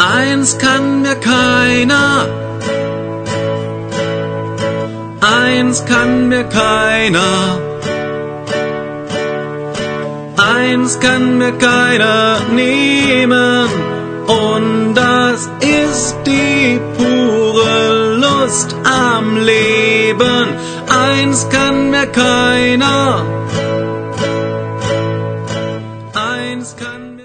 Eins kann mir keiner, eins kann mir keiner, eins kann mir keiner nehmen, und das ist die pure Lust am Leben. Eins kann mir keiner,